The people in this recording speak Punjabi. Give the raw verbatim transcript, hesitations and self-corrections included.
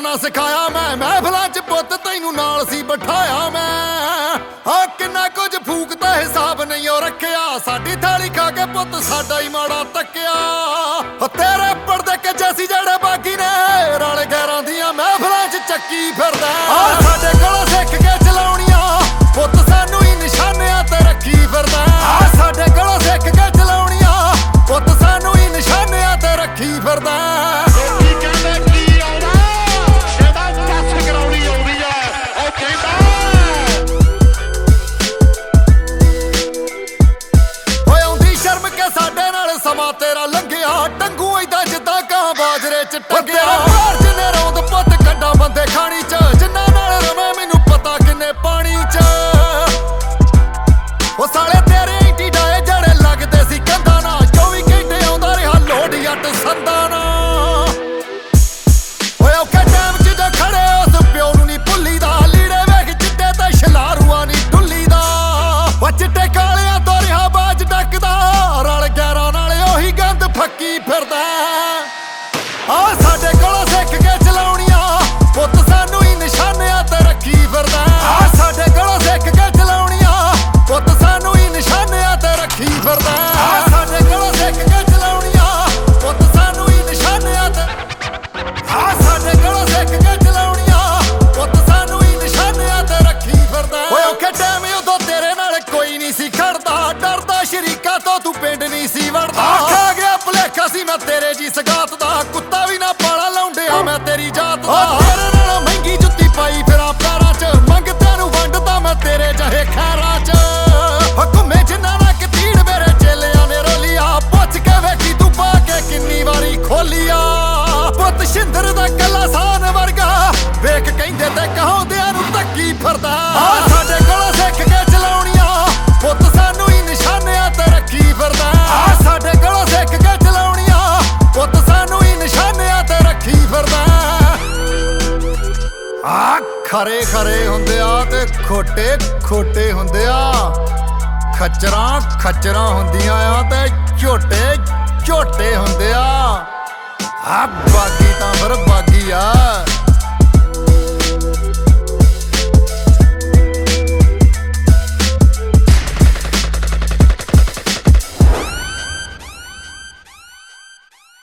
ਕਰਨਾ ਸਿਖਾਇਆ ਮੈਂ, ਮਹਿਫਲਾਂ ਚ ਪੁੱਤ ਤੈਨੂੰ ਨਾਲ ਸੀ ਬਿਠਾਇਆ ਮੈਂ। ਹਾਂ ਕਿੰਨਾ ਕੁਝ ਫੂਕਦਾ ਹਿਸਾਬ ਨਹੀਂ ਉਹ ਰੱਖਿਆ, ਸਾਡੀ ਥਾਲੀ ਖਾ ਕੇ ਪੁੱਤ ਸਾਡਾ ਹੀ ਮਾੜਾ ਤੱਕਿਆ। ਤੇਰੇ ਪਰਦੇ ਕੱਜੇ ਸੀ ਜਿਹੜੇ ਬਾਕੀ ਨੇ, ਰਲ ਗੈਰਾਂ ਦੀਆਂ ਮਹਿਫਲਾਂ ਚ ਚੱਕੀ ਫਿਰਦਾ। ਆ ਸਾਡੇ ਕੋਲੋਂ ਸਿੱਖ ਕੇ ਚਲਾਉਣੀਆਂ ਪੁੱਤ ਸਾਨੂੰ ਹੀ ਨਿਸ਼ਾਨਿਆਂ ਤੇ ਰੱਖੀ ਫਿਰਦਾ। ਆ ਸਾਡੇ ਕੋਲੋਂ ਸਿੱਖ ਕੇ ਚਲਾਉਣੀਆਂ ਪੁੱਤ ਸਾਨੂੰ ਹੀ ਨਿਸ਼ਾਨਿਆਂ ਤੇ ਰੱਖੀ ਫਿਰਦਾ। ਸਾਡੇ ਨਾਲ ਸਮਾਂ ਤੇਰਾ ਲੰਘਿਆ, ਟੰਗੂ ਏਦਾਂ ਜਿੱਦਾਂ ਕਾਂ ਬਾਜਰੇ ਚ ਟੰਗਿਆ। ਬਾਹਰ ਜਿੰਨੇ ਰੌਂਦ ਪੁੱਤ ਕੱਢਾਂ ਬੰਦੇ ਖਾਣੀ ਚ, ਜਿੰਨਾ ਨਾਲ ਰਵੇਂ ਮੈਨੂੰ ਪਤਾ ਕਿੰਨੇ ਪਾਣੀ ਚ। ਉਹ ਸਾਲੇ ਤੇਰੇ ਇੰਟੀ ਡਾਏ ਜਿਹੜੇ ਲੱਗਦੇ ਸੀ ਕੰਧਾਂ ਨਾ, ਚੌਵੀ ਘੰਟੇ ਆਉਂਦਾ ਰਿਹਾ ਲੋਡ ਜੱਟ ਸੰਦਾਂ ਨਾ। ਓਏ ਔਖੇ ਟਾਈਮ ਚ ਜੋ ਖੜੇ ਉਸ ਪਿਓ ਨੂੰ ਨਹੀਂ ਭੁੱਲੀ ਦਾ, ਲੀੜੇ ਵੇਖ ਚਿੱਟੇ ਤੇ ਛਲਾਰੂਆ ਨਹੀਂ ਡੁੱਲੀ ਦਾ। ਉਹ ਚਿੱਟੇ ਕਾਲਿਆਂ ਤੋਂ ਰਿਹਾ ਬਾਜ ਡੱਕਦਾ, ਰਲ ਗੈਰਾਂ ਨਾਲ ਉਹੀ ਗੰਦ ਫੱਕੀ ਫਿਰਦਾ। ਆ ਸਾਡੇ ਕੋਲੋਂ ਸਿੱਖ ਕੇ ਚਲਾਉਣੀਆਂ ਪੁੱਤ ਸਾਨੂੰ ਹੀ ਨਿਸ਼ਾਨਿਆਂ ਤੇ ਰੱਖੀ ਫਿਰਦਾ। ਆ ਸਾਡੇ ਕੋਲੋਂ ਸਿੱਖ ਕੇ ਚਲਾਉਣੀਆਂ ਪੁੱਤ ਸਾਨੂੰ ਹੀ ਨਿਸ਼ਾਨਿਆਂ ਤੇ ਰੱਖੀ ਫਿਰਦਾ। ਆ ਸਾਡੇ ਕੋਲੋਂ ਸਿੱਖ ਕੇ ਚਲਾਉਣੀਆਂ ਪੁੱਤ ਸਾਨੂੰ ਹੀ ਨਿਸ਼ਾਨਿਆਂ ਤੇ, ਆ ਸਾਡੇ ਕੋਲੋਂ ਸਿੱਖ ਕੇ ਚਲਾਉਣੀਆਂ ਪੁੱਤ ਸਾਨੂੰ ਹੀ ਨਿਸ਼ਾਨਿਆਂ ਤੇ ਰੱਖੀ ਫਿਰਦਾ। ਓਏ ਔਖੇ ਟਾਈਮ ਉਦੋਂ ਤੇਰੇ ਨਾਲ ਕੋਈ ਨਹੀਂ ਸੀ ਖੜਦਾ, ਡਰਦਾ ਸ਼ਰੀਕਾਂ ਤੋਂ ਤੂੰ ਪਿੰਡ ਨਹੀਂ ਸੀ ਵੜਦਾ। ਖਾ ਗਿਆ ਭੁਲੇਖਾ ਸੀ ਮੈਂ ਤੇਰੇ ਜੀ ਸਗਾਤ ਦਾ, ਕੁੱਤਾ ਵੀ ਨਾ ਪਾਲਾ ਲਾਉਂਦਿਆ ਮੈਂ ਤੇਰੀ ਜਾਤ ਦਾ। ਤੇਰੇ ਨਾਲ ਮਹਿੰਗੀ ਜੁੱਤੀ ਪਾਈ ਫਿਰਾਂ ਪੈਰਾਂ ਚ, ਮੰਗਤਿਆਂ ਨੂੰ ਵੰਡਦਾ ਮੈਂ ਤੇਰੇ ਜਹੇ ਖੈਰਾਂ ਚ। ਘੁੰਮੇ ਜਿੰਨਾ ਨਾ ਕਤੀੜ ਮੇਰੇ ਚੇਲਿਆਂ ਨੇ ਰੋਲੀਆ, ਪੁੱਛ ਕੇ ਵੇਖੀ ਤੂੰ ਪਾ ਕੇ ਕਿੰਨੀ ਵਾਰੀ ਖੋਲੀਆ। ਪੁੱਤ ਸ਼ਿੰਦਰ ਦਾ ਕੱਲਾ ਸਾਨ ਵਰਗਾ ਵੇਖ ਕਹਿੰਦੇ ਤੇ ਕਹਾਉਂਦਿਆਂ ਨੂੰ ਧੱਕੀ ਫਿਰਦਾ। ਆ ਸਾਡੇ ਕੋਲੋਂ ਸਿੱਖ ਕੇ ਚਲਾਉਣੀਆਂ ਪੁੱਤ ਸਾਨੂੰ ਹੀ ਨਿਸ਼ਾਨਿਆਂ ਤੇ ਰੱਖੀ ਫਿਰਦਾ। ਆ ਸਾਡੇ ਕੋਲੋਂ ਸਿੱਖ ਕੇ ਚਲਾਉਣੀਆਂ ਪੁੱਤ ਸਾਨੂੰ ਹੀ ਨਿਸ਼ਾਨਿਆਂ ਤੇ ਰੱਖੀ ਫਿਰਦਾ। ਆ ਖਰੇ ਖਰੇ ਹੁੰਦੇ ਆ ਤੇ ਖੋਟੇ ਖੋਟੇ ਹੁੰਦੇ ਆ, ਖੱਚਰਾਂ ਖੱਚਰਾਂ ਹੁੰਦੀਆਂ ਆ ਤੇ ਝੋਟੇ ਝੋਟੇ ਹੁੰਦੇ ਆ। ਆ